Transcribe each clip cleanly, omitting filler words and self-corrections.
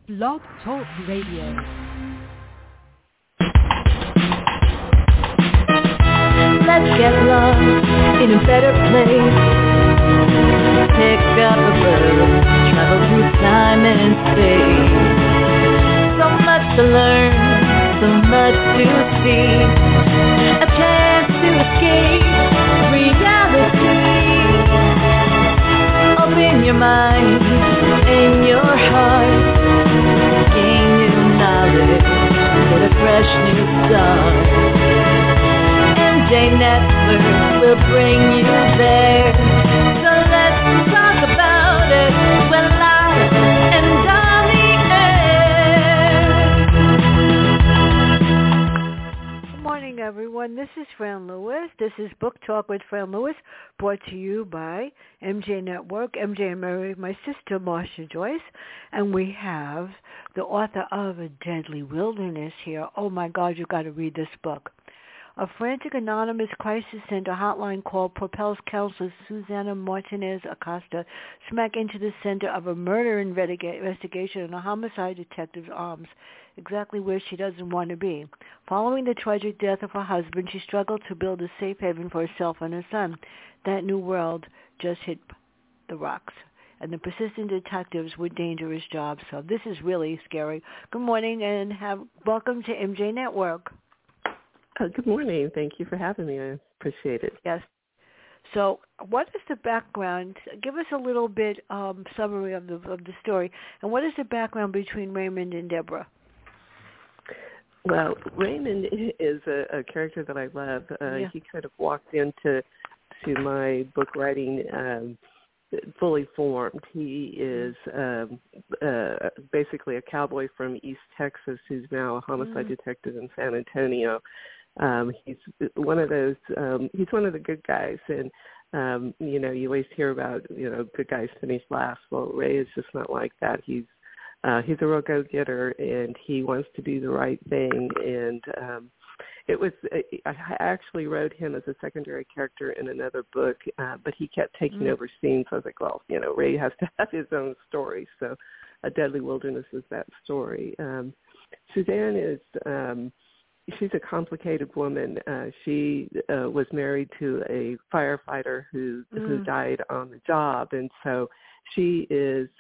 Blog Talk Radio. Let's get lost in a better place. Pick up a book, travel through time and space. So much to learn, so much to see. A chance to escape reality. Open your mind and your heart. Gain new knowledge, get a fresh new start. MJ Network will bring you there. So let's talk about it. We're live and on the air. Good morning, everyone. This is Fran Lewis. This is Book Talk with Fran Lewis, brought to you by MJ Network. MJ and Mary, my sister, Marsha Joyce. And we have the author of A Deadly Wilderness here. Oh, my God, you've got to read this book. A frantic anonymous crisis center hotline call propels counselor Susana Martinez Acosta smack into the center of a murder investigation in a homicide detective's arms, exactly where she doesn't want to be. Following the tragic death of her husband, she struggled to build a safe haven for herself and her son. That new world just hit the rocks, and the persistent detectives with dangerous jobs. So this is really scary. Good morning, and welcome to MJ Network. Good morning. Thank you for having me. I appreciate it. Yes. So what is the background? Give us a little bit summary of the story. And what is the background between Raymond and Deborah? Well, Raymond is a character that I love. He kind of walked into my book writing fully formed. He is basically a cowboy from East Texas who's now a homicide detective in San Antonio. He's one of those. He's one of the good guys, and you always hear about good guys finish last. Well, Ray is just not like that. He's a real go-getter, and he wants to do the right thing. And I actually wrote him as a secondary character in another book, but he kept taking over scenes. So I was like, well, Ray has to have his own story. So A Deadly Wilderness is that story. Suzanne is. She's a complicated woman. She was married to a firefighter who died on the job, and so she is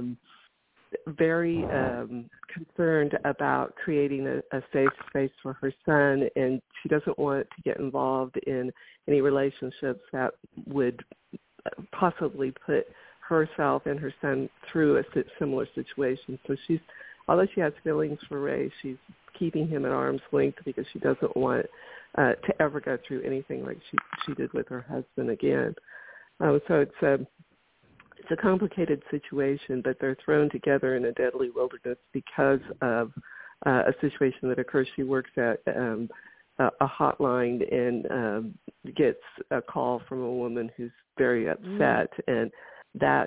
very concerned about creating a safe space for her son, and she doesn't want to get involved in any relationships that would possibly put herself and her son through a similar situation. So although she has feelings for Ray, she's keeping him at arm's length because she doesn't want to ever go through anything like she did with her husband again. So it's a complicated situation, but they're thrown together in a deadly wilderness because of a situation that occurs. She works at a hotline and gets a call from a woman who's very upset, and that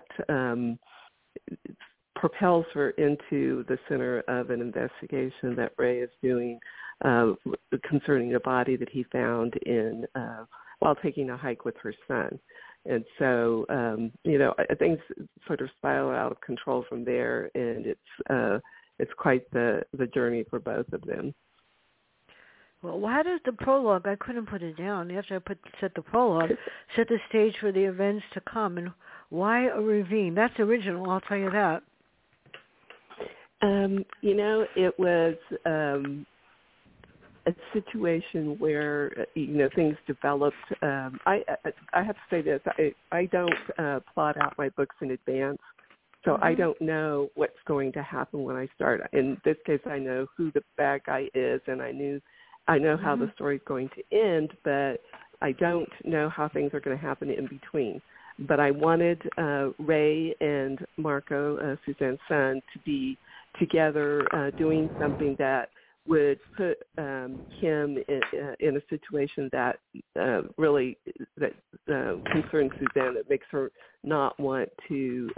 propels her into the center of an investigation that Ray is doing concerning a body that he found while taking a hike with her son. And so, things sort of spiral out of control from there, and it's quite the journey for both of them. Well, how does the prologue? I couldn't put it down. After I set the prologue, set the stage for the events to come. And why a ravine? That's original. I'll tell you that. It was a situation where things developed. I have to say this: I don't plot out my books in advance, so I don't know what's going to happen when I start. In this case, I know who the bad guy is, and I know how the story's going to end, but I don't know how things are going to happen in between. But I wanted Ray and Marco, Suzanne's son, to be together doing something that would put him in a situation that really concerns Suzanne, that makes her not want to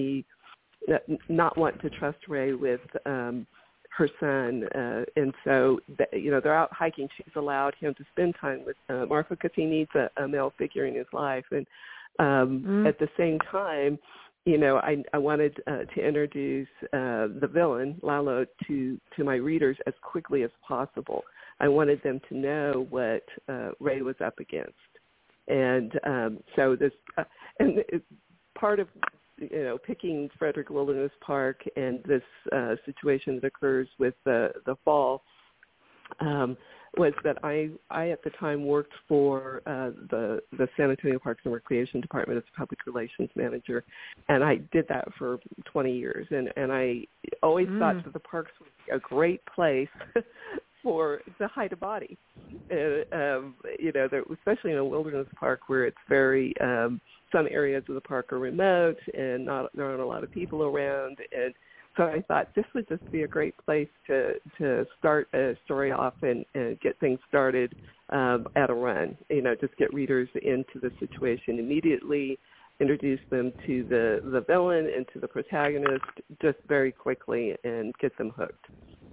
trust Ray with her son, and so they're out hiking. She's allowed him to spend time with Marco because he needs a male figure in his life, and at the same time, I wanted to introduce the villain, Lalo, to my readers as quickly as possible. I wanted them to know what Ray was up against. And so this, and part of, picking Frederick Wilderness Park and this situation that occurs with the fall was that I at the time worked for the San Antonio Parks and Recreation Department as a public relations manager, and I did that for 20 years. And I always thought that the parks would be a great place to hide a body. Especially in a wilderness park where it's very, some areas of the park are remote and there aren't a lot of people around. And so I thought this would just be a great place to start a story off and get things started at a run. Just get readers into the situation immediately, introduce them to the villain and to the protagonist just very quickly and get them hooked.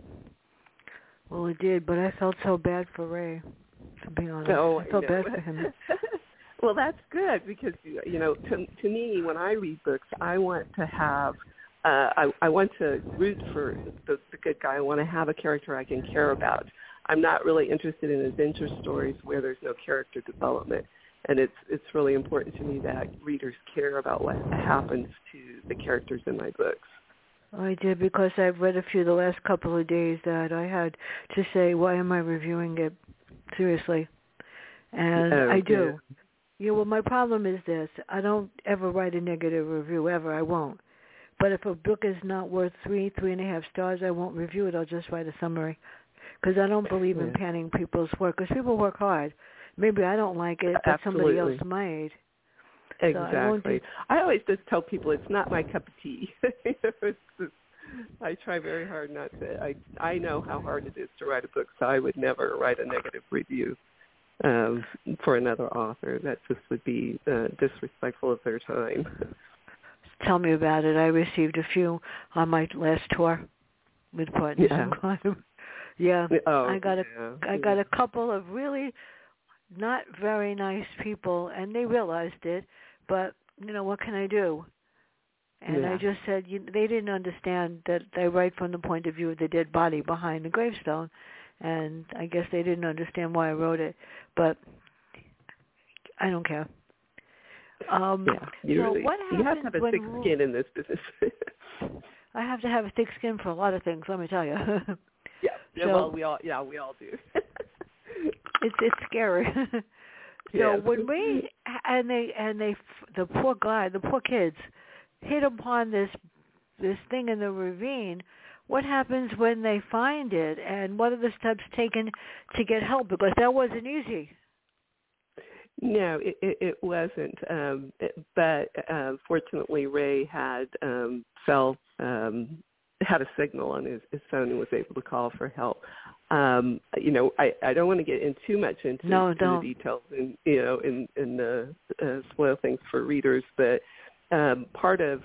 Well, it did, but I felt so bad for Ray, to be honest. I felt bad for him. Well, that's good because, to me, when I read books, I want to have, I want to root for the good guy. I want to have a character I can care about. I'm not really interested in adventure stories where there's no character development. And it's really important to me that readers care about what happens to the characters in my books. I did because I've read a few the last couple of days that I had to say, why am I reviewing it? Seriously. And I do. Yeah, well, my problem is this. I don't ever write a negative review, ever. I won't. But if a book is not worth 3.5 stars, I won't review it. I'll just write a summary because I don't believe in panning people's work because people work hard. Maybe I don't like it, but somebody else might. Exactly. So I always just tell people it's not my cup of tea. I try very hard not to. I know how hard it is to write a book, so I would never write a negative review for another author. That just would be disrespectful of their time. Tell me about it. I received a few on my last tour with Partners in Crime. Yeah. I got a couple of really not very nice people, and they realized it, but, what can I do? And I just said, they didn't understand that I write from the point of view of the dead body behind the gravestone, and I guess they didn't understand why I wrote it, but I don't care. You have to have a thick skin in this business. I have to have a thick skin for a lot of things, let me tell you. Well, we all do. It's scary. So when we the poor kids hit upon this thing in the ravine, what happens when they find it, and what are the steps taken to get help? Because that wasn't easy. No, it wasn't. But fortunately, Ray had had a signal on his phone and was able to call for help. I don't want to get in too much into the details and spoil things for readers, but part of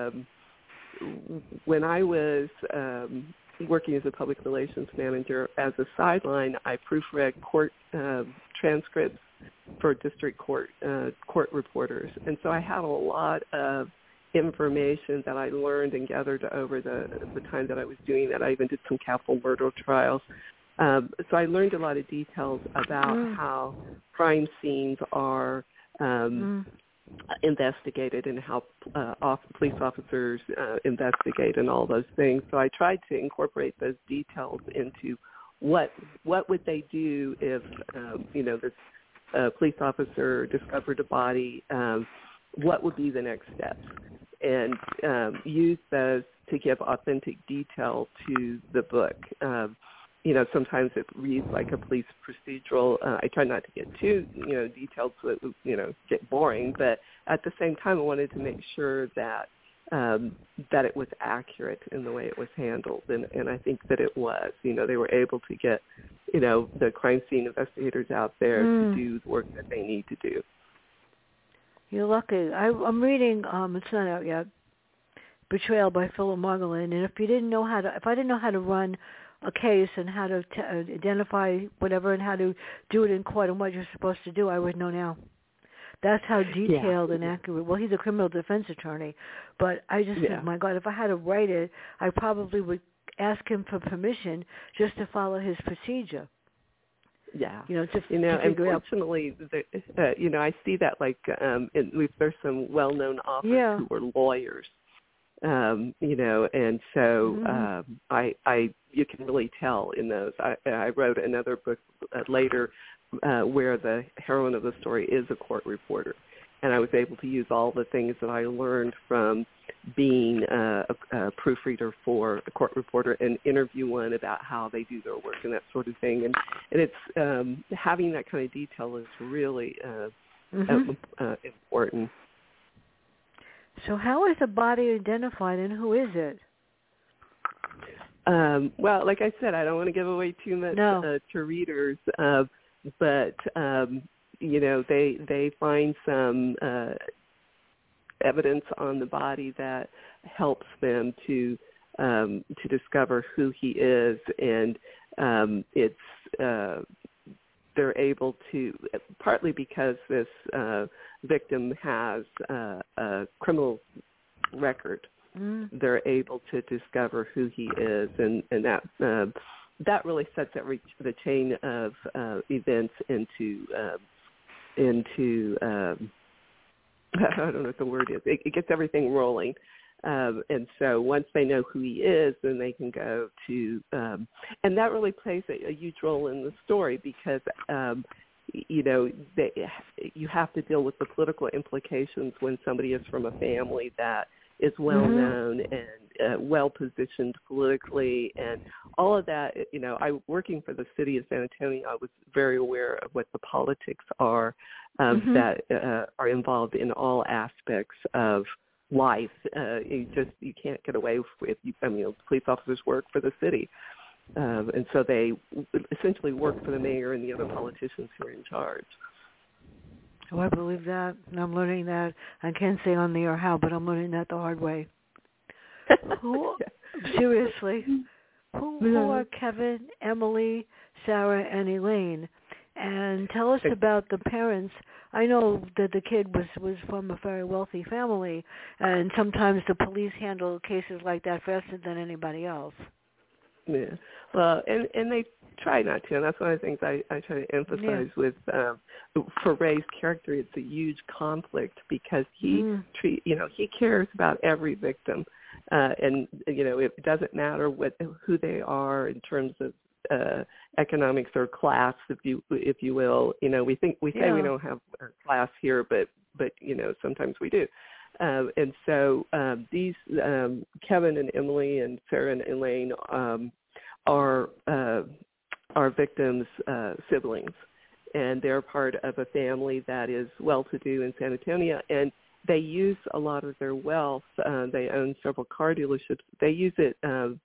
when I was working as a public relations manager, as a sideline, I proofread court transcripts for district court reporters, and so I had a lot of information that I learned and gathered over the time that I was doing that. I even did some capital murder trials. So I learned a lot of details about how crime scenes are investigated and how police officers investigate and all those things. So I tried to incorporate those details into what would they do if, this police officer discovered a body, what would be the next steps, and use those to give authentic detail to the book. Sometimes it reads like a police procedural. I try not to get too, detailed so it would, get boring, but at the same time I wanted to make sure that that it was accurate in the way it was handled, and I think that it was. They were able to get, the crime scene investigators out there to do the work that they need to do. You're lucky. I'm reading. It's not out yet. Betrayal by Philip Margolin. And if I didn't know how to run a case and how to identify whatever and how to do it in court and what you're supposed to do, I would know now. That's how detailed and accurate. Well, he's a criminal defense attorney, but I just think, my God, if I had to write it, I probably would ask him for permission just to follow his procedure. Yeah. To unfortunately, I see that there's some well-known authors who are lawyers, and so you can really tell in those. I wrote another book later where the heroine of the story is a court reporter, and I was able to use all the things that I learned from being a proofreader for a court reporter and interview one about how they do their work and that sort of thing. And it's having that kind of detail is really important. So how is the body identified, and who is it? Well, like I said, I don't want to give away too much to readers, but they find some evidence on the body that helps them to discover who he is, and they're able to, partly because this victim has a criminal record, they're able to discover who he is, and that really sets the chain of events into I don't know what the word is. It gets everything rolling. And so once they know who he is, then they can go to, and that really plays a huge role in the story because, you have to deal with the political implications when somebody is from a family that is well known and well positioned politically, and all of that. Working for the city of San Antonio, I was very aware of what the politics are that are involved in all aspects of life. You can't get away with. Police officers work for the city, and so they essentially work for the mayor and the other politicians who are in charge. Oh, I believe that, and I'm learning that. I can't say on the air how, but I'm learning that the hard way. Seriously, who are Kevin, Emily, Sarah, and Elaine? And tell us about the parents. I know that the kid was from a very wealthy family, and sometimes the police handle cases like that faster than anybody else. Yeah, well, and they try not to, and that's one of the things I try to emphasize with for Ray's character. It's a huge conflict because he cares about every victim, and it doesn't matter who they are in terms of economics or class, if you will. We say we don't have class here, but sometimes we do. And so these Kevin and Emily and Sarah and Elaine are victims' siblings, and they're part of a family that is well-to-do in San Antonio, and they use a lot of their wealth. They own several car dealerships. They use it.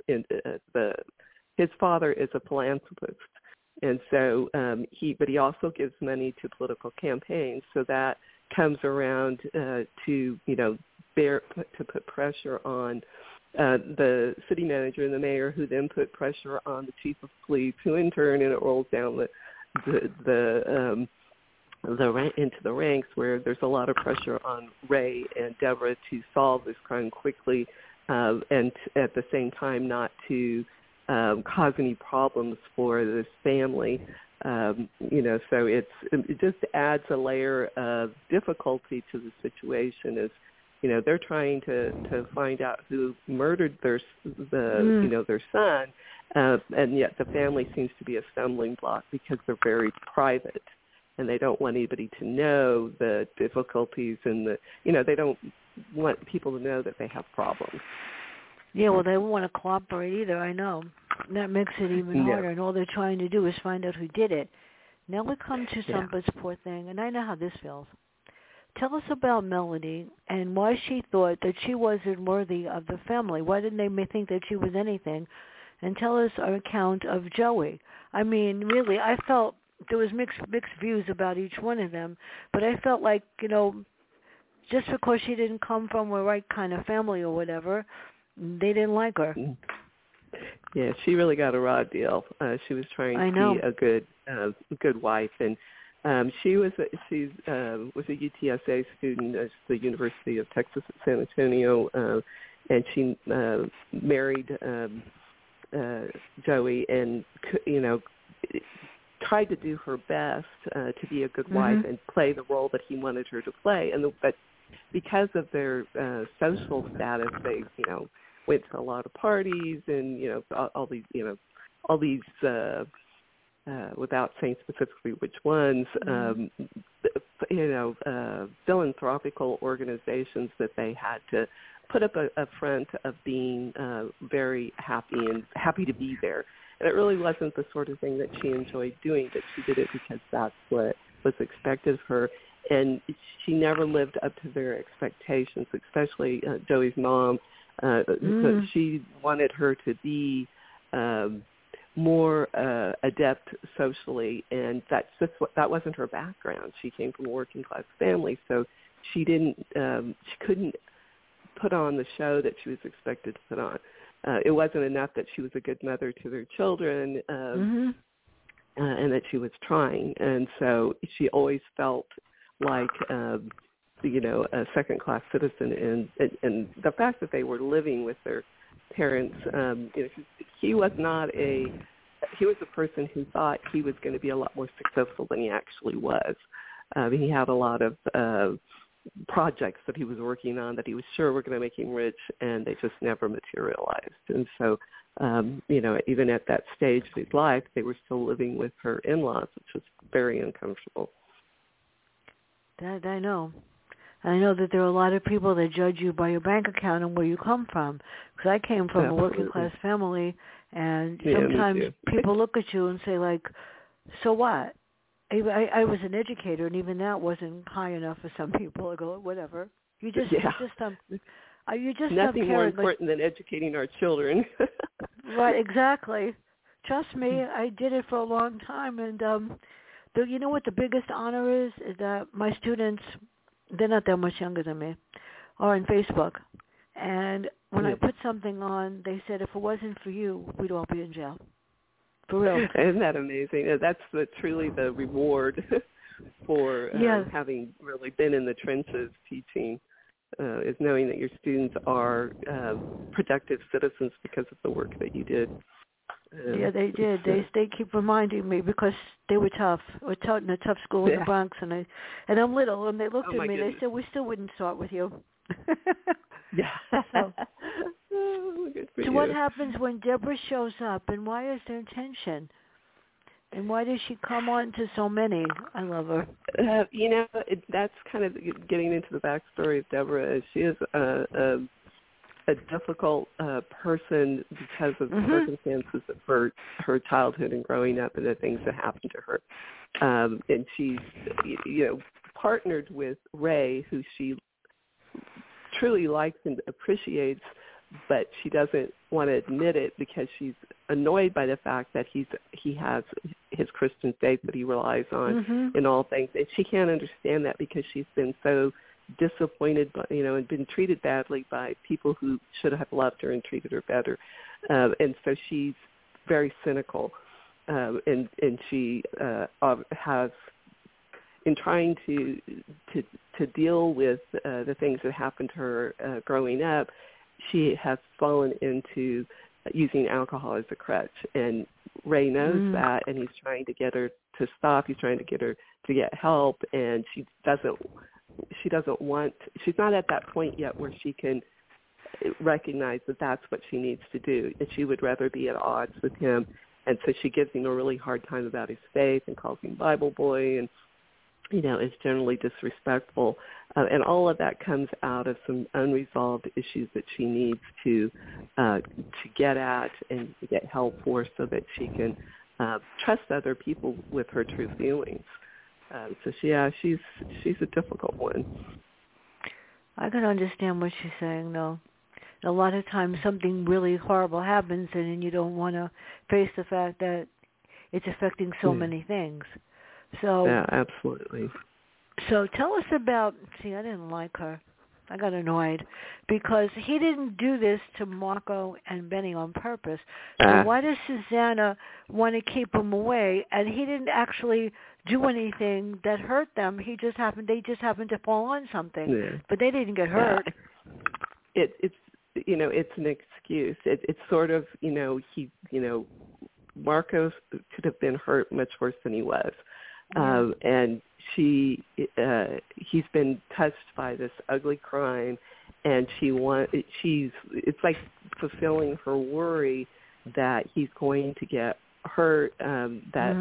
His father is a philanthropist, and so he also gives money to political campaigns. So that comes around to put pressure on the city manager and the mayor, who then put pressure on the chief of police, who in turn, and it rolls down into the ranks, where there's a lot of pressure on Ray and Deborah to solve this crime quickly, and at the same time not to cause any problems for this family. So it just adds a layer of difficulty to the situation. As they're trying to find out who murdered their son, and yet the family seems to be a stumbling block because they're very private, and they don't want anybody to know the difficulties, and they don't want people to know that they have problems. Yeah, well, they don't want to cooperate either, I know. And that makes it even harder, and all they're trying to do is find out who did it. Now we come to Sumba's poor thing, and I know how this feels. Tell us about Melody and why she thought that she wasn't worthy of the family. Why didn't they think that she was anything? And tell us our account of Joey. I mean, really, I felt there was mixed views about each one of them, but I felt like, just because she didn't come from a right kind of family or whatever, they didn't like her. Yeah, she really got a raw deal. She was trying to be a good wife, and She was a UTSA student at the University of Texas at San Antonio, and she married Joey, and tried to do her best to be a good wife and play the role that he wanted her to play. But because of their social status, they went to a lot of parties and all these. Without saying specifically which ones, philanthropical organizations that they had to put up a front of being very happy to be there. And it really wasn't the sort of thing that she enjoyed doing, but she did it because that's what was expected of her. And she never lived up to their expectations, especially Joey's mom. So she wanted her to be more adept socially, and that wasn't her background. She came from a working class family, so she couldn't put on the show that she was expected to put on. It wasn't enough that she was a good mother to their children, and that she was trying. And so she always felt like a second-class citizen. And the fact that they were living with their parents, he was a person who thought he was going to be a lot more successful than he actually was. He had a lot of projects that he was working on that he was sure were going to make him rich, and they just never materialized. And so, even at that stage of his life, they were still living with her in-laws, which was very uncomfortable. That I know. I know that there are a lot of people that judge you by your bank account and where you come from. Because I came from a working class family, and sometimes people look at you and say, like, so what? I was an educator, and even that wasn't high enough for some people. I go, whatever. You just nothing more important than educating our children. Right, exactly. Trust me, I did it for a long time, and you know what the biggest honor is that my students, they're not that much younger than me, are on Facebook. And when I put something on, they said, if it wasn't for you, we'd all be in jail. For real. Isn't that amazing? That's truly the reward for having really been in the trenches teaching, is knowing that your students are productive citizens because of the work that you did. Yeah, they did. They keep reminding me because they were tough. We taught in a tough school in the Bronx, and I'm little, and they looked at me and they said, "We still wouldn't start with you." Yeah. So what happens when Deborah shows up, and why is there tension? And why does she come on to so many? I love her. That's kind of getting into the backstory of Deborah. She is a difficult person because of the circumstances of her childhood and growing up and the things that happened to her. And she's, partnered with Ray, who she truly likes and appreciates, but she doesn't want to admit it because she's annoyed by the fact that he has his Christian faith that he relies on in all things. And she can't understand that because she's been so disappointed by, and been treated badly by people who should have loved her and treated her better. And so she's very cynical. And she has, in trying to deal with the things that happened to her growing up, she has fallen into using alcohol as a crutch. And Ray knows that, and he's trying to get her to stop. He's trying to get her to get help, and she's not at that point yet where she can recognize that that's what she needs to do, and she would rather be at odds with him. And so she gives him a really hard time about his faith and calls him Bible boy, and is generally disrespectful. And all of that comes out of some unresolved issues that she needs to get at and to get help for, so that she can trust other people with her true feelings. So she's a difficult one. I can understand what she's saying, though. A lot of times something really horrible happens, and then you don't want to face the fact that it's affecting so many things. So yeah, absolutely. So tell us about. See, I didn't like her. I got annoyed because he didn't do this to Marco and Benny on purpose. So why does Susanna want to keep him away? And he didn't actually do anything that hurt them. They just happened to fall on something, but they didn't get hurt. It's it's an excuse. It's sort of Marco could have been hurt much worse than he was. And he's been touched by this ugly crime, and it's like fulfilling her worry that he's going to get hurt, and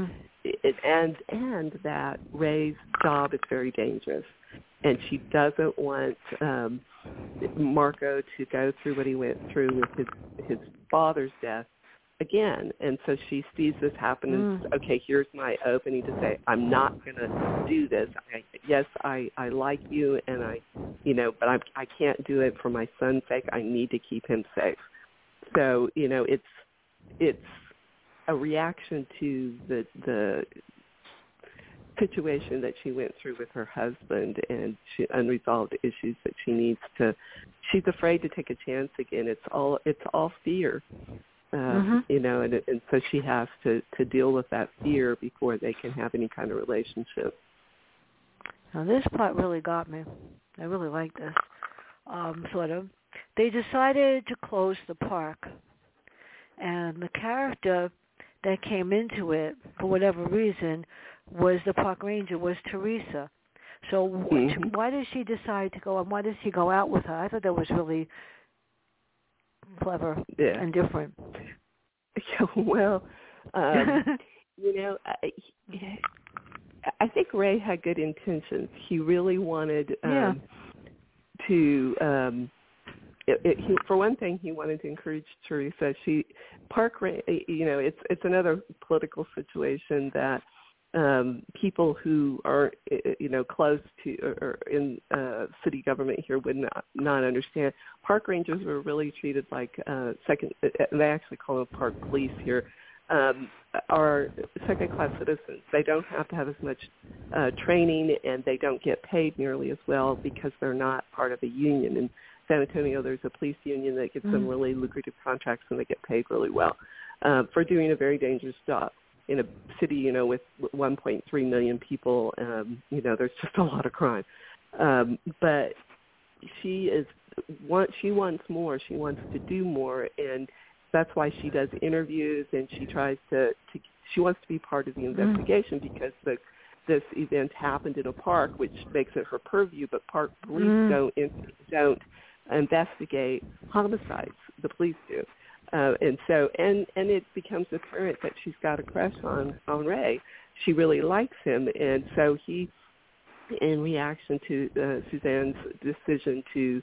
that Ray's job is very dangerous, and she doesn't want Marco to go through what he went through with his father's death again. And so she sees this happen and says, okay, here's my opening to say, I'm not going to do this. I like you, and but I can't do it for my son's sake. I need to keep him safe. So, it's a reaction to the situation that she went through with her husband and unresolved issues that she's afraid to take a chance again. It's all fear. And so she has to deal with that fear before they can have any kind of relationship. Now, this part really got me. I really like this, sort of. They decided to close the park, and the character that came into it, for whatever reason, was the park ranger, was Teresa. So why did she decide to go, and why did she go out with her? I thought that was really clever and different. Well, I think Ray had good intentions. He really wanted to. For one thing, he wanted to encourage Teresa. It's another political situation that people who are, close to or in city government here would not understand. Park rangers were really treated like they actually call them park police here, are second-class citizens. They don't have to have as much training, and they don't get paid nearly as well because they're not part of a union. In San Antonio, there's a police union that gets them really lucrative contracts, and they get paid really well for doing a very dangerous job. In a city, with 1.3 million people, there's just a lot of crime. But she wants more. She wants to do more, and that's why she does interviews, and she tries she wants to be part of the investigation because this event happened in a park, which makes it her purview, but park police don't investigate homicides. The police do. And it becomes apparent that she's got a crush on Ray. She really likes him, and so he, in reaction to Suzanne's decision to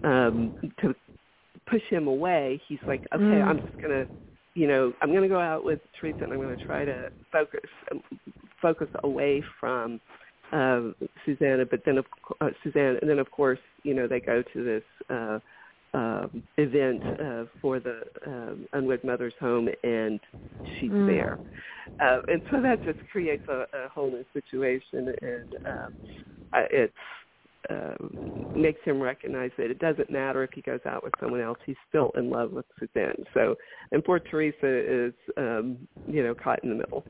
push him away, he's like, okay, I'm just gonna, I'm gonna go out with Teresa, and I'm gonna try to focus away from Susanna. But then, Suzanne, and then of course, they go to this event for the unwed mother's home, and she's there, and so that just creates a whole new situation, and it makes him recognize that it doesn't matter if he goes out with someone else; he's still in love with Suzanne. So, and poor Teresa is, caught in the middle.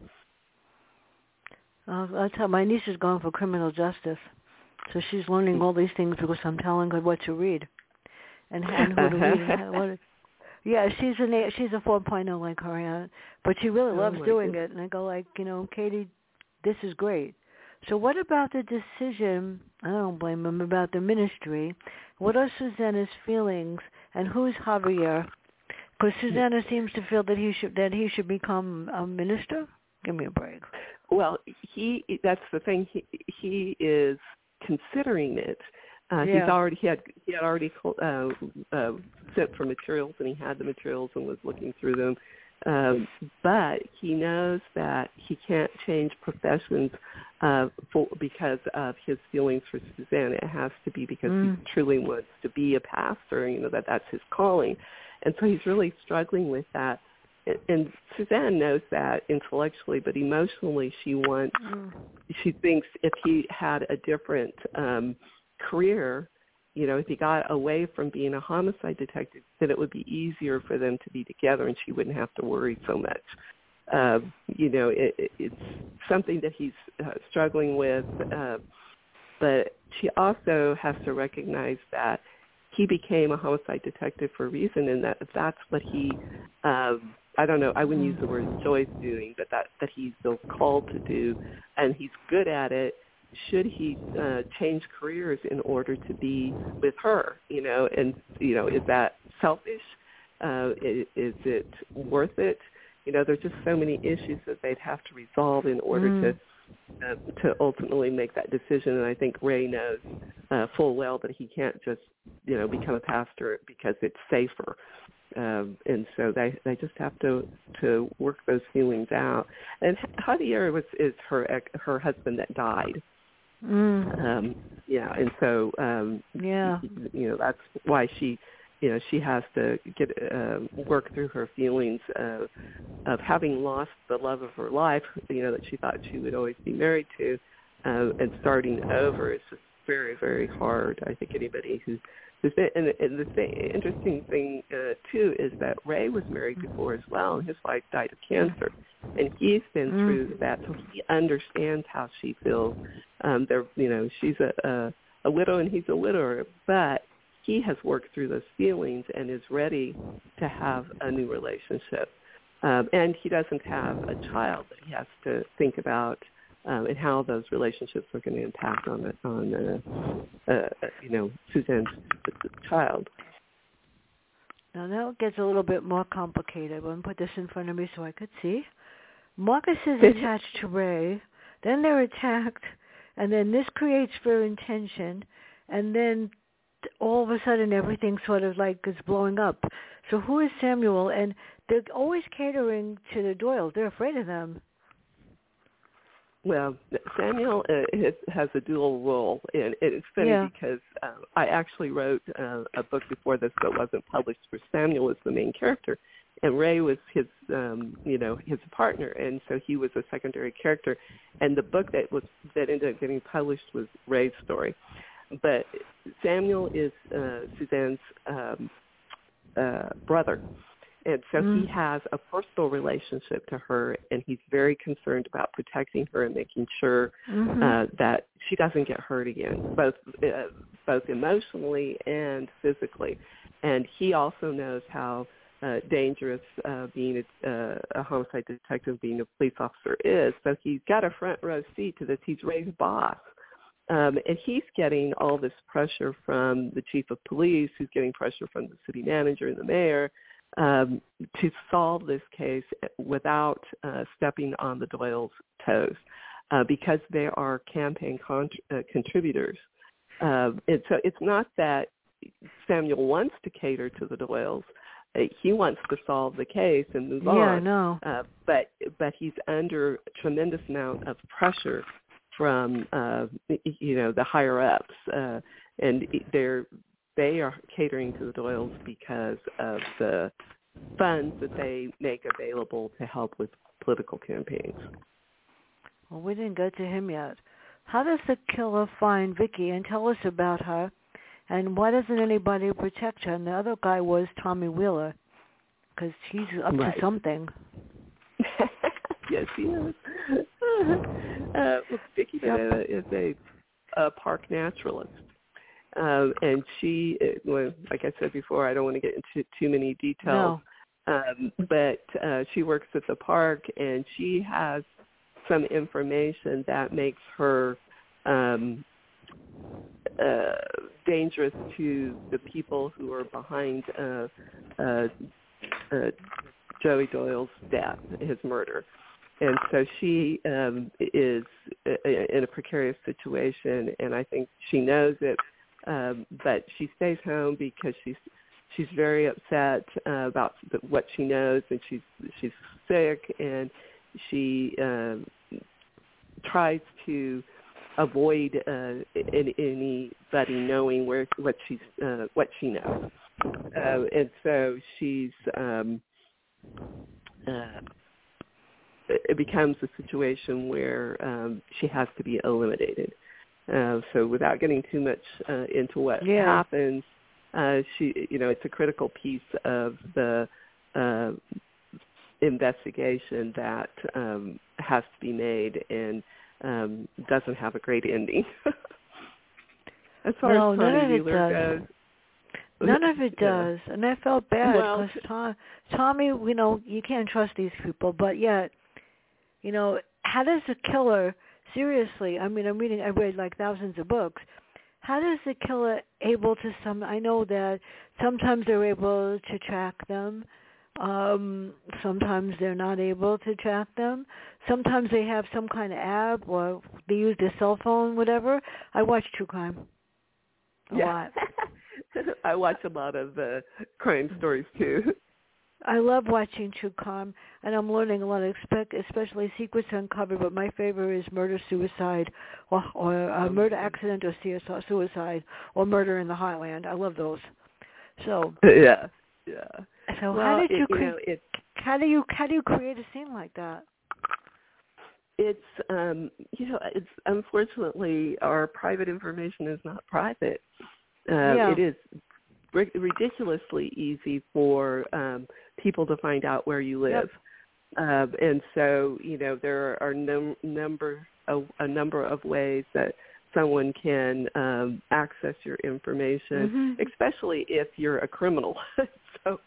I'll tell my niece is going for criminal justice, so she's learning all these things because I'm telling her what to read. And who to read. Yeah, she's a 4.0 like her aunt, but she really loves doing it. And I go like, Katie, this is great. So what about the decision? I don't blame him about the ministry. What are Susanna's feelings, and who's Javier? Because Susanna seems to feel that he should become a minister. Give me a break. Well, that's the thing. He is considering it. He had already sent for materials, and he had the materials and was looking through them. But he knows that he can't change professions because of his feelings for Suzanne. It has to be because he truly wants to be a pastor. That's his calling, and so he's really struggling with that. And Suzanne knows that intellectually, but emotionally, she thinks if he had a different career, if he got away from being a homicide detective, then it would be easier for them to be together and she wouldn't have to worry so much. It's something that he's struggling with, but she also has to recognize that he became a homicide detective for a reason, and that's what he, I don't know, I wouldn't use the word enjoys doing, but that he feels called to do, and he's good at it. Should he change careers in order to be with her, and, is that selfish? Is it worth it? There's just so many issues that they'd have to resolve in order to ultimately make that decision. And I think Ray knows full well that he can't just, become a pastor because it's safer. And so they just have to work those feelings out. And Javier is her husband that died. And so that's why she has to work through her feelings of having lost the love of her life, that she thought she would always be married to, and starting over is just very, very hard. I think anybody who's been, and the interesting thing too is that Ray was married before as well, and his wife died of cancer, and he's been through that, so he understands how she feels. She's a widow and he's a widower, but he has worked through those feelings and is ready to have a new relationship. And he doesn't have a child that he has to think about and how those relationships are going to impact on Suzanne's child. Now that gets a little bit more complicated. I'm going to put this in front of me so I could see. Marcus is attached to Ray, then they're attacked, and then this creates fear tension, and then all of a sudden everything sort of like is blowing up. So who is Samuel? And they're always catering to the Doyles. They're afraid of them. Well, Samuel has a dual role, and it's funny because I actually wrote a book before this that wasn't published where Samuel is the main character, and Ray was his partner, and so he was a secondary character. And the book that ended up getting published was Ray's story. But Samuel is Suzanne's brother, and so he has a personal relationship to her, and he's very concerned about protecting her and making sure that she doesn't get hurt again, both emotionally and physically. And he also knows how dangerous being a homicide detective, being a police officer is, so he's got a front row seat to this. He's Ray's boss. And he's getting all this pressure from the chief of police, who's getting pressure from the city manager and the mayor to solve this case without stepping on the Doyles' toes because they are campaign contributors. And so it's not that Samuel wants to cater to the Doyles. He wants to solve the case and move on. Yeah, I know. But he's under a tremendous amount of pressure from the higher ups, and they are catering to the Doyles because of the funds that they make available to help with political campaigns. Well, we didn't go to him yet. How does the killer find Vicky and tell us about her? And why doesn't anybody protect her? And the other guy was Tommy Wheeler, because he's up to something. Yes, he is. Vicky is a park naturalist. And she, like I said before, I don't want to get into too many details, but she works at the park, and she has some information that makes her dangerous to the people who are behind Joey Doyle's death, his murder. And so she is in a precarious situation, and I think she knows it, but she stays home because she's very upset about what she knows, and she's sick, and she tries to avoid anybody knowing what she knows, and so she's. It becomes a situation where she has to be eliminated. So without getting too much into what happens, it's a critical piece of the investigation that has to be made and doesn't have a great ending. As far as Tommy Wheeler goes. None of it does, and I felt bad because Tommy, you can't trust these people, but yet, how does a killer, seriously, I read like thousands of books, how does the killer able to I know that sometimes they're able to track them, sometimes they're not able to track them, sometimes they have some kind of app or they use their cell phone, whatever. I watch true crime a lot. I watch a lot of crime stories too. I love watching true crime, and I'm learning a lot, especially Secrets Uncovered, but my favorite is Murder-Suicide, or Murder Accident or Suicide, or Murder in the Heartland. I love those. So yeah. So how do you create a scene like that? It's it's unfortunately our private information is not private. It is ridiculously easy for people to find out where you live, and so there are a number of ways that someone can access your information, especially if you're a criminal. So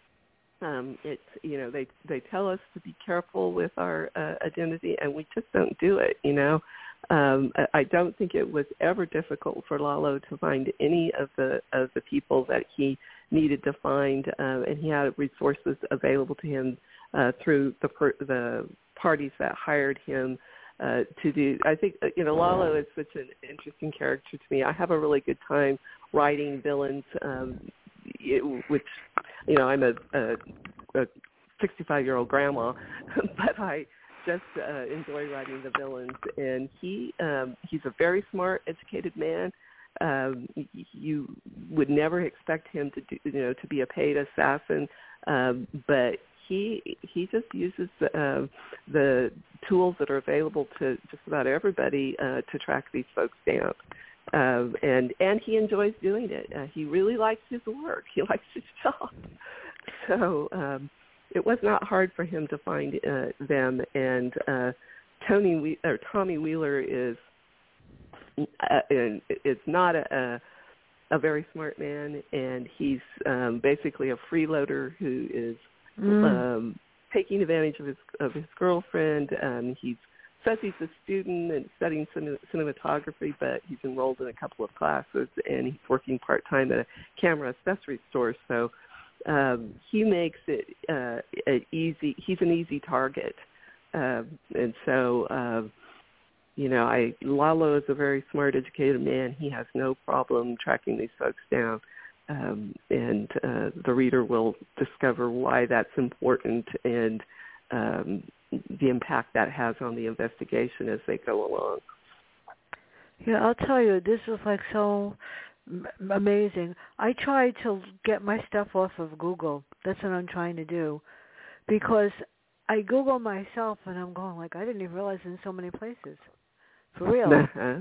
it's they tell us to be careful with our identity, and we just don't do it. I don't think it was ever difficult for Lalo to find any of the people that he needed to find, and he had resources available to him through the parties that hired him to do. I think Lalo is such an interesting character to me. I have a really good time writing villains, which I'm a 65-year-old grandma, but I just enjoy writing the villains, and he's a very smart, educated man. You would never expect him to be a paid assassin, but he just uses the tools that are available to just about everybody to track these folks down, and he enjoys doing it. He really likes his work. He likes his job, so. It was not hard for him to find them, and Tommy Wheeler is not a very smart man, and he's basically a freeloader who is taking advantage of his girlfriend. He says he's a student and studying cinematography, but he's enrolled in a couple of classes, and he's working part-time at a camera accessory store, so he makes it easy. He's an easy target, and so Lalo is a very smart, educated man. He has no problem tracking these folks down, and the reader will discover why that's important and the impact that has on the investigation as they go along. Yeah, I'll tell you, this is like so amazing. I try to get my stuff off of Google. That's what I'm trying to do, because I Google myself and I'm going like, I didn't even realize in so many places, for real.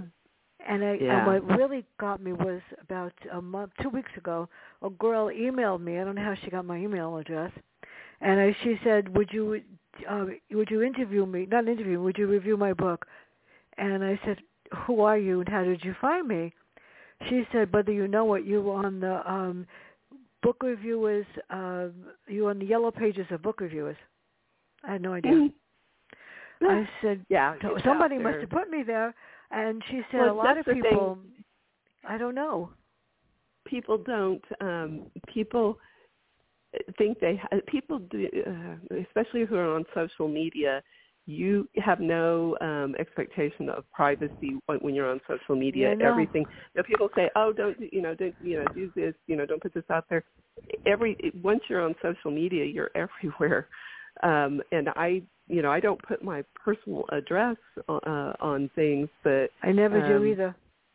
And what really got me was about 2 weeks ago, a girl emailed me. I don't know how she got my email address, and she said, "Would you interview me? Not interview. Would you review my book?" And I said, "Who are you and how did you find me?" She said, "Whether you know it, you were on the book reviewers, you were on the yellow pages of book reviewers." I had no idea. I said, somebody must have put me there. And she said, a lot of people, I don't know. People don't, people think people do, especially who are on social media, you have no expectation of privacy when you're on social media. Yeah, everything. People say, "Oh, don't do this. Don't put this out there." Once you're on social media, you're everywhere. And I don't put my personal address on things, but I never do either.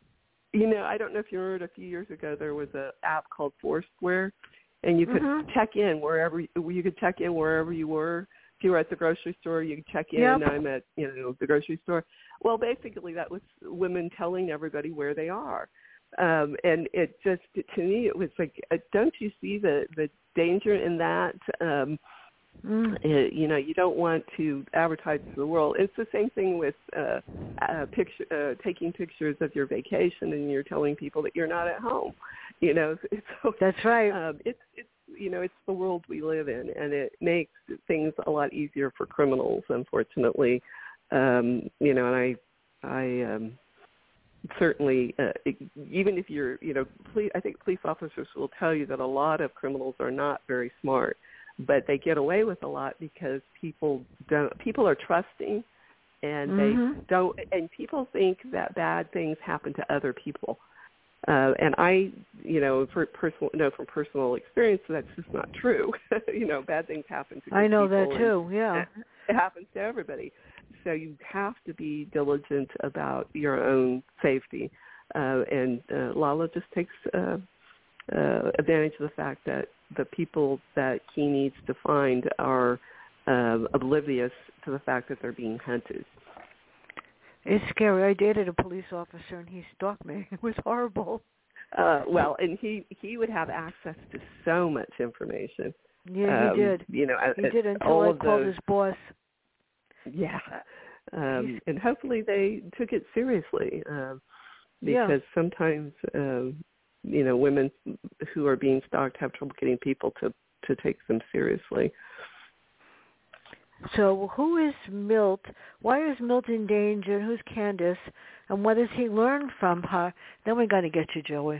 I don't know if you heard a few years ago there was an app called Foursquare, and you could check in wherever you were. if you were at the grocery store, you check in. Yep. I'm at the grocery store. Well, basically, that was women telling everybody where they are, and it just to me it was like, don't you see the danger in that? You don't want to advertise to the world. It's the same thing with taking pictures of your vacation, and you're telling people that you're not at home. That's right. It's the world we live in, and it makes things a lot easier for criminals, unfortunately. And I certainly, even if you're, I think police officers will tell you that a lot of criminals are not very smart, but they get away with a lot because people are trusting, and they don't, and people think that bad things happen to other people. And I, from personal experience, that's just not true. Bad things happen to people. I know that too, yeah. It happens to everybody. So you have to be diligent about your own safety. And Lalo just takes advantage of the fact that the people that he needs to find are oblivious to the fact that they're being hunted. It's scary. I dated a police officer, and he stalked me. It was horrible. And he would have access to so much information. Yeah, he did. He did until I called his boss. Yeah. And hopefully they took it seriously because sometimes, women who are being stalked have trouble getting people to take them seriously. So who is Milt? Why is Milt in danger? Who's Candace? And what does he learn from her? Then we got to get you, Joey.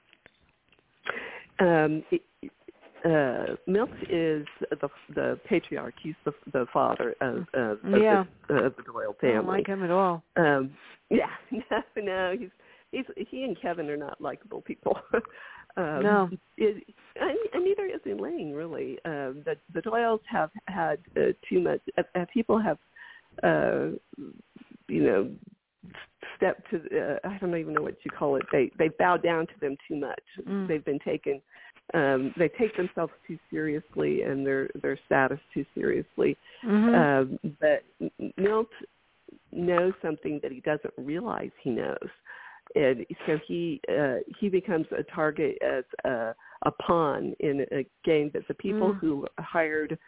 Milt is the patriarch. He's the father of the Doyle family. I don't like him at all. No, he and Kevin are not likable people. No. And neither is Elaine, really. The Doyles have had too much. People have, stepped to. I don't even know what you call it. They bow down to them too much. They've been taken. They take themselves too seriously and their status too seriously. But Milt knows something that he doesn't realize he knows. And so he becomes a target as a pawn in a game that the people who hired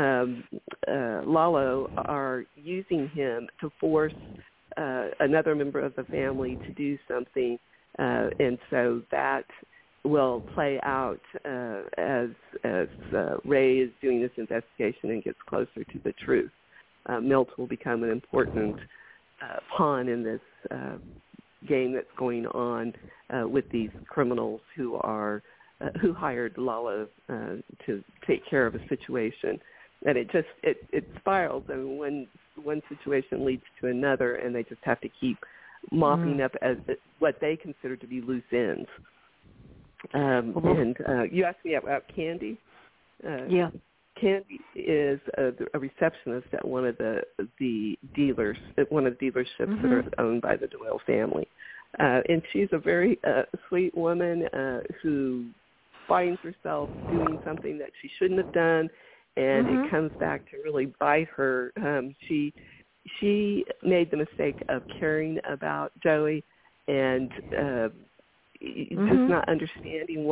Lalo are using him to force another member of the family to do something, and so that will play out as Ray is doing this investigation and gets closer to the truth. Milt will become an important pawn in this game that's going on with these criminals who hired Lalo to take care of a situation, and it spirals, and one situation leads to another, and they just have to keep mopping up as what they consider to be loose ends. And you asked me about Candy. Yeah. Candy is a receptionist at one of the dealers, at one of the dealerships that are owned by the Doyle family. And she's a very sweet woman who finds herself doing something that she shouldn't have done, and it comes back to really bite her. She made the mistake of caring about Joey and just not understanding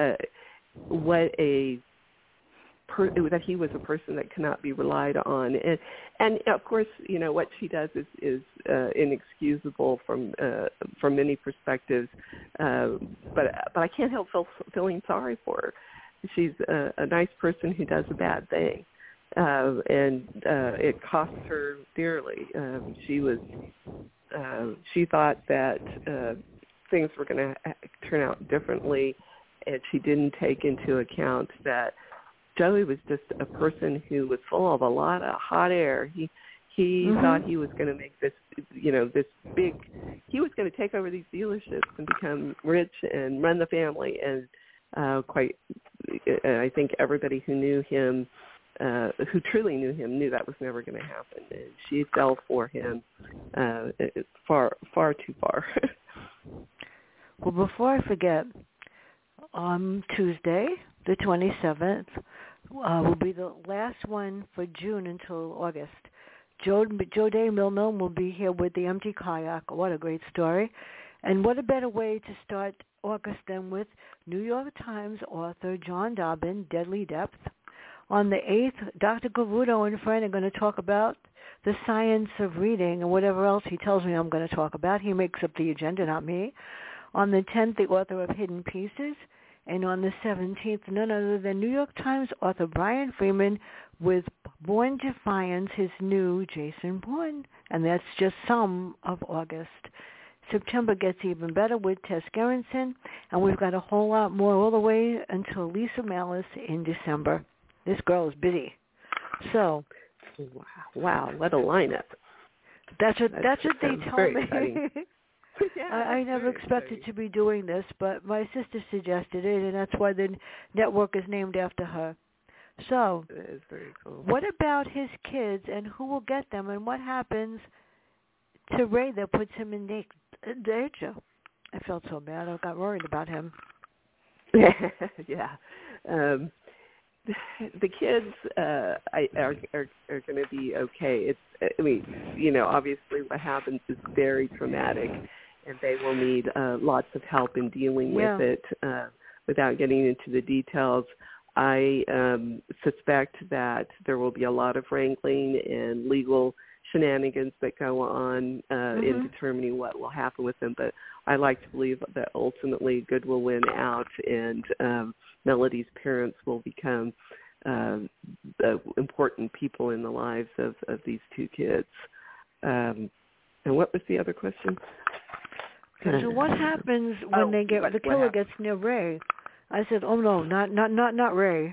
that he was a person that cannot be relied on, and of course, what she does is inexcusable from many perspectives. But I can't help feeling sorry for her. She's a nice person who does a bad thing, and it costs her dearly. She thought that things were going to turn out differently, and she didn't take into account that Joey was just a person who was full of a lot of hot air. He thought he was going to make this, this big. He was going to take over these dealerships and become rich and run the family. And I think everybody who knew him, who truly knew him, knew that was never going to happen. And she fell for him far too far. Well, before I forget, on Tuesday, the 27th, will be the last one for June until August. Joe Day Milne will be here with The Empty Kayak. What a great story. And what a better way to start August than with New York Times author John Dobbin, Deadly Depth. On the 8th, Dr. Garudo and friend are going to talk about the science of reading and whatever else he tells me I'm going to talk about. He makes up the agenda, not me. On the 10th, the author of Hidden Pieces. And on the 17th, none other than New York Times author Brian Freeman with Born Defiance, his new Jason Bourne. And that's just some of August. September gets even better with Tess Gerritsen. And we've got a whole lot more all the way until Lisa Malice in December. This girl is busy. So, wow, what a lineup! That's what they told me. Yeah, I never expected to be doing this, but my sister suggested it, and that's why the network is named after her. So, that is very cool. What about his kids, and who will get them, and what happens to Ray that puts him in danger? I felt so bad. I got worried about him. Yeah. The kids are going to be okay. Obviously what happens is very traumatic, and they will need lots of help in dealing with it. Without getting into the details, I suspect that there will be a lot of wrangling and legal shenanigans that go on in determining what will happen with them. But I like to believe that ultimately good will win out, and Melody's parents will become important people in the lives of these two kids. And what was the other question? So what happens when the killer gets near Ray? I said, "Oh no, not Ray."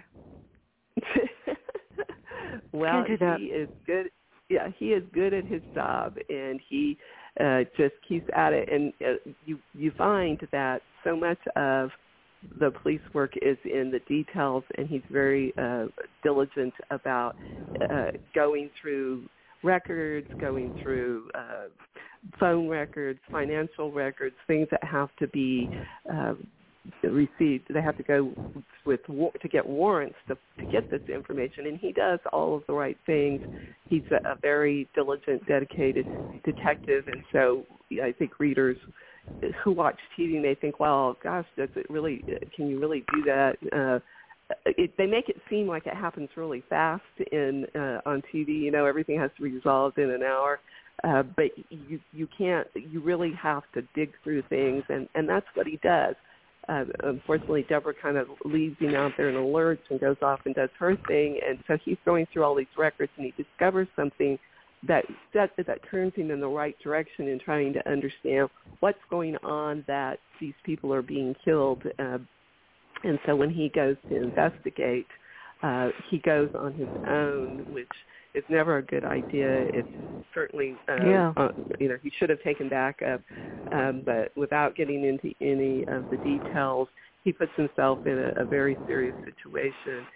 Well, he is good. Yeah, he is good at his job, and he just keeps at it. And you find that so much of the police work is in the details, and he's very diligent about going through records, going through phone records, financial records, things that have to be received. They have to go to get warrants to get this information, and he does all of the right things. He's a very diligent, dedicated detective, and so I think readers who watch TV may think, "Well, gosh, does it really? Can you really do that?" They make it seem like it happens really fast on TV. Everything has to be resolved in an hour, but you can't. You really have to dig through things, and that's what he does. Unfortunately, Deborah kind of leaves him out there in alerts and goes off and does her thing, and so he's going through all these records, and he discovers something that turns him in the right direction in trying to understand what's going on, that these people are being killed. And so when he goes to investigate, he goes on his own, which is never a good idea. It's certainly, he should have taken backup, but without getting into any of the details, he puts himself in a very serious situation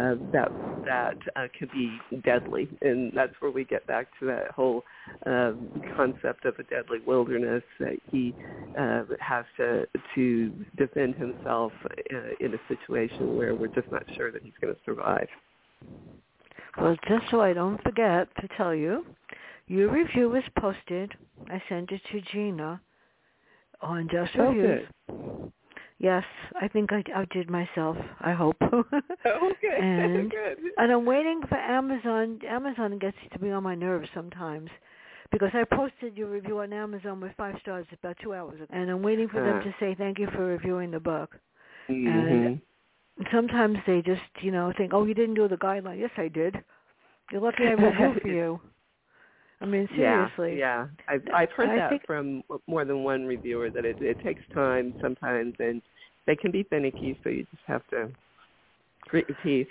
that could be deadly. And that's where we get back to that whole concept of a deadly wilderness, that he has to defend himself in a situation where we're just not sure that he's going to survive. Well, just so I don't forget to tell you, your review was posted. I sent it to Gina on Just Reviews. Good. Yes, I think I outdid myself, I hope. Okay, and, good. And I'm waiting for Amazon. Amazon gets to be on my nerves sometimes, because I posted your review on Amazon with 5 stars about 2 hours ago, and I'm waiting for them to say thank you for reviewing the book. Mm-hmm. And sometimes they just, think, "Oh, you didn't do the guideline." Yes, I did. You're lucky I reviewed for you. I mean, seriously. Yeah. I've heard that from more than one reviewer, that it takes time sometimes, and they can be finicky, so you just have to grit your teeth.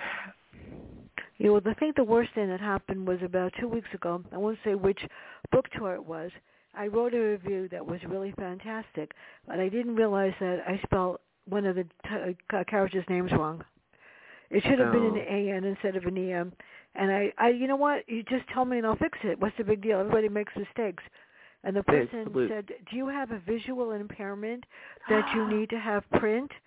I think the worst thing that happened was about 2 weeks ago. I won't say which book tour it was. I wrote a review that was really fantastic, but I didn't realize that I spelled one of the characters' names wrong. It should have been an A-N instead of an E-M. And I, you know what? You just tell me and I'll fix it. What's the big deal? Everybody makes mistakes. And the person said, "Do you have a visual impairment that you need to have print?"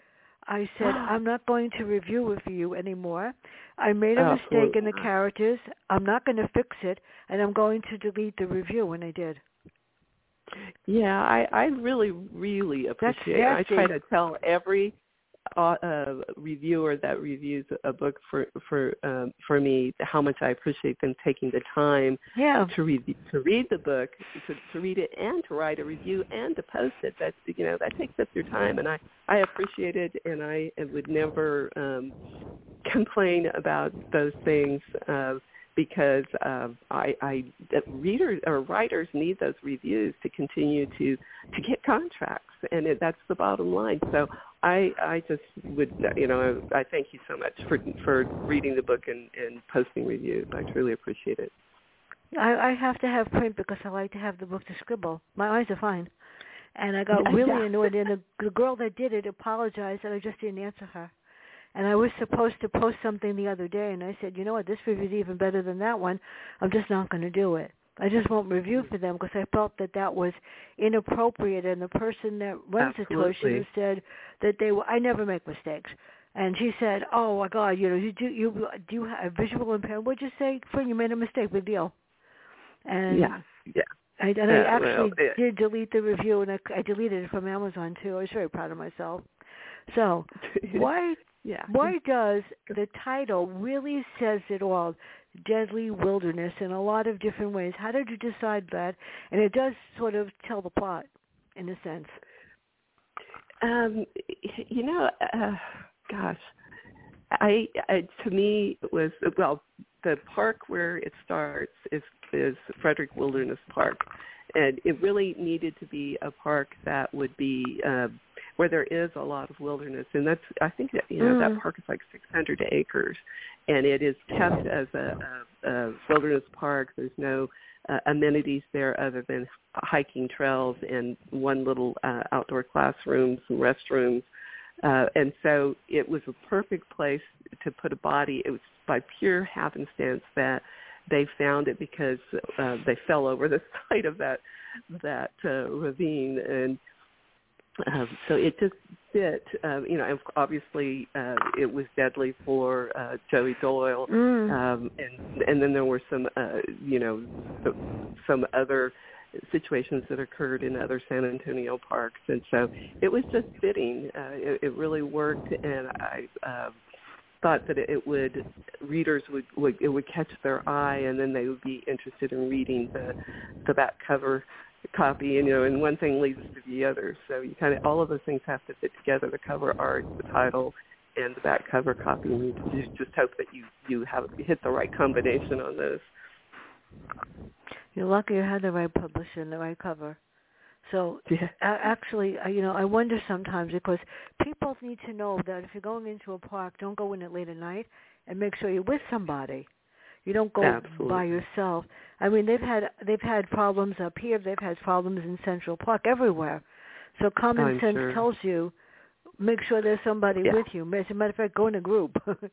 I said, I'm not going to review it for you anymore. I made a mistake in the characters. I'm not going to fix it, and I'm going to delete the review, and I did. Yeah, I really, really appreciate it. I try to tell every reviewer that reviews a book for me how much I appreciate them taking the time to read the book, to read it, and to write a review and to post it. That that takes up your time, and I appreciate it, and I would never complain about those things. Because readers or writers need those reviews to continue to get contracts, and that's the bottom line. So I just would, I thank you so much for reading the book and posting reviews. I truly appreciate it. I have to have print because I like to have the book to scribble. My eyes are fine. And I got really annoyed, and the girl that did it apologized, and I just didn't answer her. And I was supposed to post something the other day, and I said, you know what, this review is even better than that one. I'm just not going to do it. I just won't review for them because I felt that was inappropriate, and the person that runs the tour should have said that I never make mistakes. And she said, oh, my God, you do have visual impairment. What'd you say? Friend, you made a mistake. Big deal. And I actually did delete the review, and I deleted it from Amazon, too. I was very proud of myself. So why does the title really says it all, Deadly Wilderness, in a lot of different ways? How did you decide that? And it does sort of tell the plot, in a sense. To me, it was, the park where it starts is Frederick Wilderness Park, and it really needed to be a park that would be where there is a lot of wilderness, and I think that that park is like 600 acres, and it is kept as a wilderness park. There's no amenities there other than hiking trails and one little outdoor classroom, some restrooms, and so it was a perfect place to put a body. It was by pure happenstance that they found it because they fell over the side of that ravine, and so it just fit. Obviously it was deadly for Joey Doyle, and then there were some some other situations that occurred in other San Antonio parks, and so it was just fitting. It really worked, and I thought that readers would catch their eye, and then they would be interested in reading the back cover copy, and one thing leads to the other. So you kind of, all of those things have to fit together: the cover art, the title, and the back cover copy. And you just hope that you hit the right combination on those. You're lucky you had the right publisher and the right cover. So actually, I wonder sometimes, because people need to know that if you're going into a park, don't go in it late at night, and make sure you're with somebody. You don't go by yourself. I mean, they've had problems up here. They've had problems in Central Park, everywhere. So common sense tells you, make sure there's somebody with you. As a matter of fact, go in a group.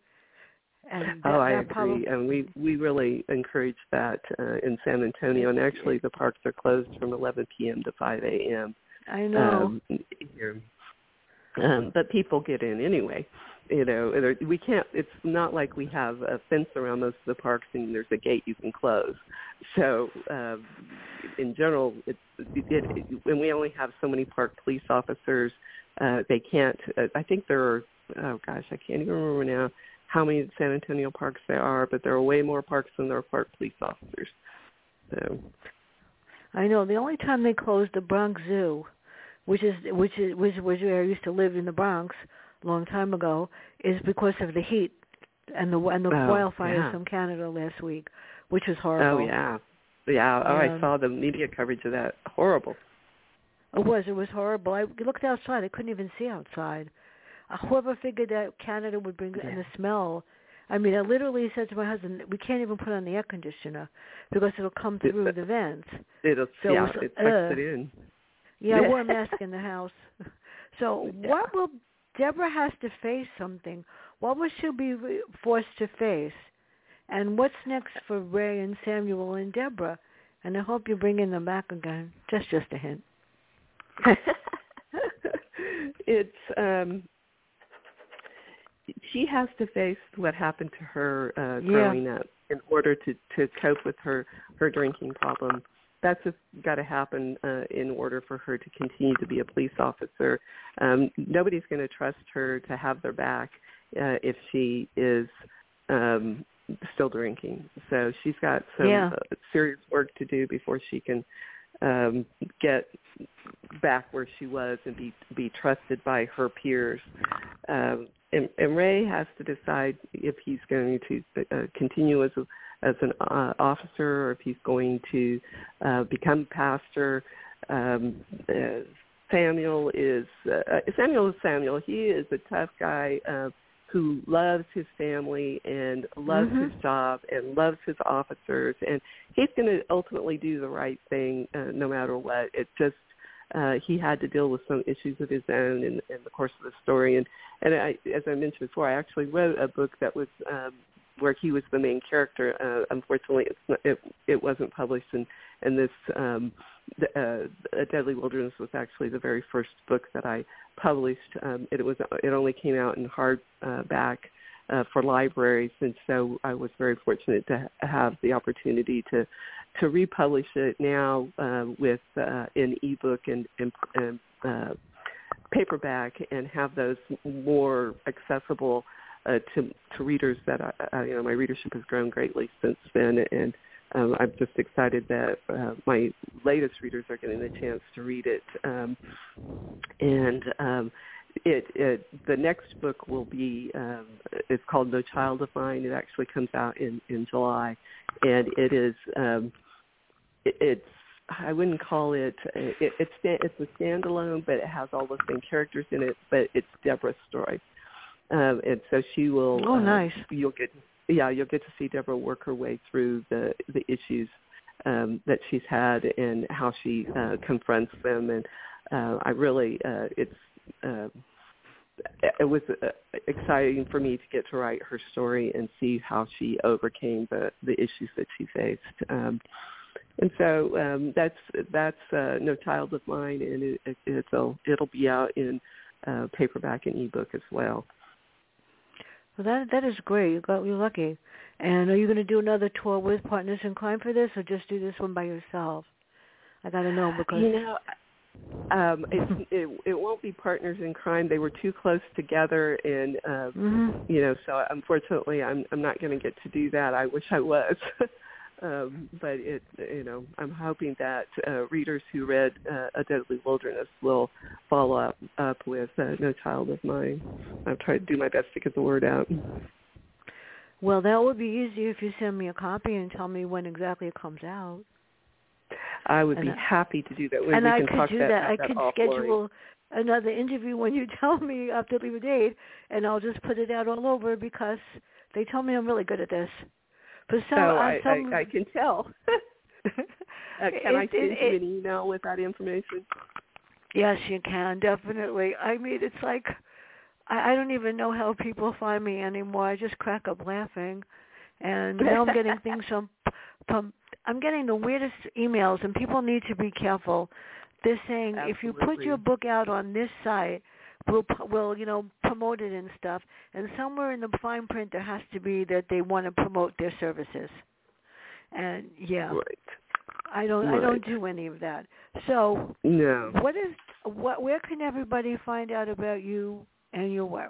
And I agree. And we really encourage that in San Antonio. And actually, the parks are closed from 11 p.m. to 5 a.m. I know. Here. But people get in anyway. We can't. It's not like we have a fence around most of the parks and there's a gate you can close. So, in general, and we only have so many park police officers. They can't. I think there are. Oh gosh, I can't even remember now how many San Antonio parks there are, but there are way more parks than there are park police officers. So, I know the only time they closed the Bronx Zoo, which was where I used to live in the Bronx a long time ago, is because of the heat and the wildfires from Canada last week, which was horrible. Oh yeah. I saw the media coverage of that. Horrible. It was horrible. I looked outside. I couldn't even see outside. Whoever figured that Canada would bring in the smell. I mean, I literally said to my husband, we can't even put on the air conditioner because it'll come through the vents. It sucks it in. Yeah, I wore a mask in the house. So what will Deborah has to face something? What will she be forced to face? And what's next for Ray and Samuel and Deborah? And I hope you bring them back again. Just a hint. It's she has to face what happened to her growing up in order to cope with her drinking problem. That's just got to happen in order for her to continue to be a police officer. Nobody's going to trust her to have their back if she is still drinking. So she's got some serious work to do before she can get back where she was and be trusted by her peers. And Ray has to decide if he's going to continue as an officer or if he's going to become pastor. Samuel is Samuel. He is a tough guy who loves his family and loves his job and loves his officers, and he's going to ultimately do the right thing no matter what. It just he had to deal with some issues of his own in the course of the story, and as I mentioned before, I actually wrote a book that was where he was the main character. Unfortunately, it wasn't published, and this A Deadly Wilderness was actually the very first book that I published. It only came out in hardback for libraries, and so I was very fortunate to have the opportunity to republish it now with in ebook and paperback, and have those more accessible to readers. That my readership has grown greatly since then, and I'm just excited that my latest readers are getting the chance to read it. The next book will be it's called No Child of Mine. It actually comes out in July, and it is it's I wouldn't call it it's a standalone, but it has all the same characters in it. But it's Deborah's story, and so she will. Oh, nice. You'll get to see Deborah work her way through the issues that she's had and how she confronts them. And I really, it was exciting for me to get to write her story and see how she overcame the issues that she faced. And so that's No Child of Mine, and it'll be out in paperback and ebook as well. Well, that is great. You're lucky. And are you going to do another tour with Partners in Crime for this, or just do this one by yourself? I got to know because it won't be Partners in Crime. They were too close together, and so unfortunately, I'm not going to get to do that. I wish I was. But I'm hoping that readers who read A Deadly Wilderness will follow up with No Child of Mine. I've tried to do my best to get the word out. Well, that would be easier if you send me a copy and tell me when exactly it comes out. I would be happy to do that. I could do that. I could schedule another interview when you tell me after leave a date, and I'll just put it out all over because they told me I'm really good at this. But I can tell. Can I send you an email with that information? Yes, you can, definitely. I mean, it's like I don't even know how people find me anymore. I just crack up laughing. And now I'm getting things from I'm getting the weirdest emails, and people need to be careful. They're saying, if you put your book out on this site, we'll promote it and stuff. And somewhere in the fine print there has to be that they want to promote their services. And I don't do any of that. So no. Where can everybody find out about you and your work?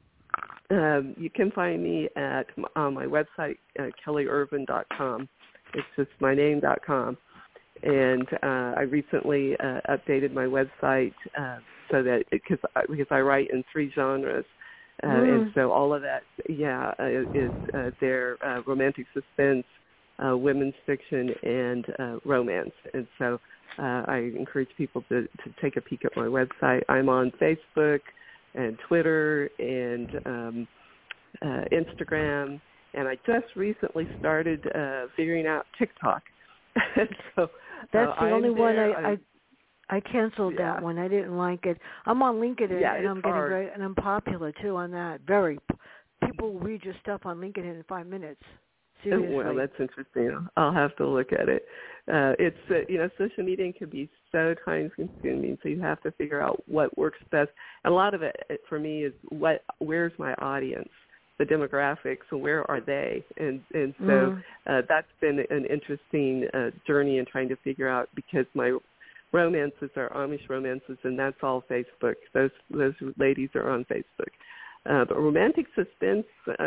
You can find me on my website, kellyirvin.com. It's just my name.com. And I recently updated my website so that because I write in 3 genres, and so all of that, is their romantic suspense, women's fiction, and romance. And so I encourage people to take a peek at my website. I'm on Facebook and Twitter and Instagram, and I just recently started figuring out TikTok. So that's the only one I canceled that one. I didn't like it. I'm on LinkedIn, and I'm getting and I'm popular too on that. People read your stuff on LinkedIn in 5 minutes. Seriously. Well, that's interesting. I'll have to look at it. It's social media can be so time consuming, so you have to figure out what works best. And a lot of it for me is where's my audience, the demographics, and where are they? And so that's been an interesting journey in trying to figure out, because my romances are Amish romances, and that's all Facebook. Those ladies are on Facebook. But romantic suspense,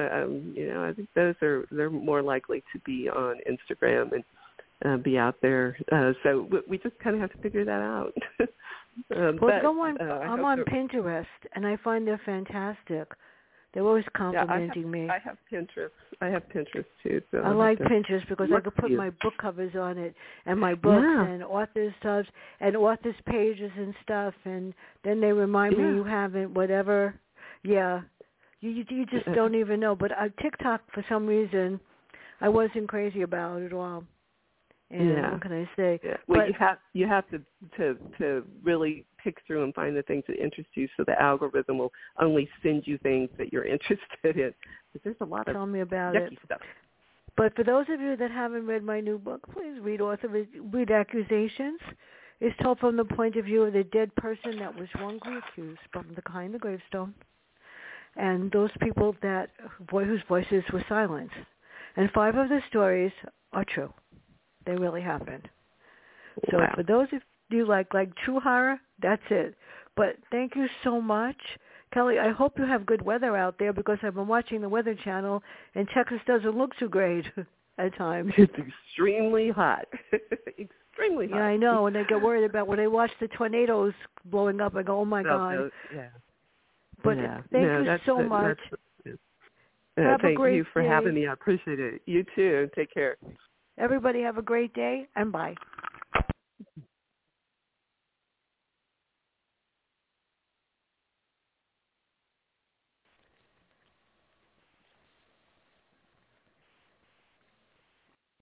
I think they're more likely to be on Instagram and be out there. So we just kind of have to figure that out. I'm on Pinterest, and I find they're fantastic. They're always complimenting me. I have Pinterest too. So I like Pinterest because I could put my book covers on it, and my books and authors stuff and authors pages and stuff, and then they remind me you haven't whatever. Yeah, you just don't even know. But TikTok, for some reason, I wasn't crazy about it at all. And what can I say? Yeah. Well, you have to really pick through and find the things that interest you, so the algorithm will only send you things that you're interested in. Because there's a lot of yucky stuff. But for those of you that haven't read my new book, please read Read Accusations. It's told from the point of view of the dead person that was wrongly accused from behind the gravestone, and those people whose voices were silenced. And 5 of the stories are true. They really happened. So for those of you like true horror, that's it. But thank you so much. Kelly, I hope you have good weather out there, because I've been watching the Weather Channel, and Texas doesn't look too great at times. It's extremely hot. Extremely hot. Yeah, I know. And I get worried about when I watch the tornadoes blowing up, I go, oh, my God. But thank you so much. Thank you for having me. I appreciate it. You too. Take care. Everybody have a great day, and bye.